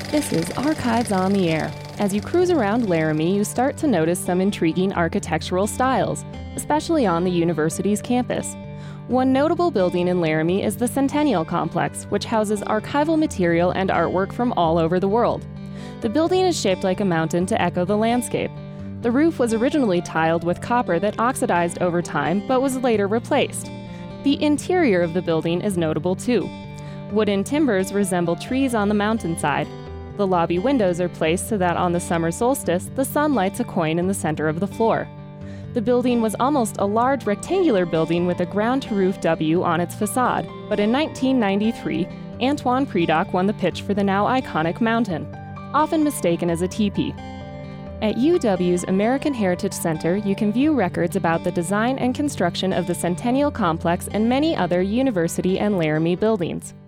This is Archives on the Air. As you cruise around Laramie, you start to notice some intriguing architectural styles, especially on the university's campus. One notable building in Laramie is the Centennial Complex, which houses archival material and artwork from all over the world. The building is shaped like a mountain to echo the landscape. The roof was originally tiled with copper that oxidized over time but was later replaced. The interior of the building is notable too. Wooden timbers resemble trees on the mountainside. The lobby windows are placed so that on the summer solstice, the sun lights a coin in the center of the floor. The building was almost a large rectangular building with a ground-to-roof W on its facade, but in 1993, Antoine Predock won the pitch for the now iconic mountain, often mistaken as a teepee. At UW's American Heritage Center, you can view records about the design and construction of the Centennial Complex and many other university and Laramie buildings.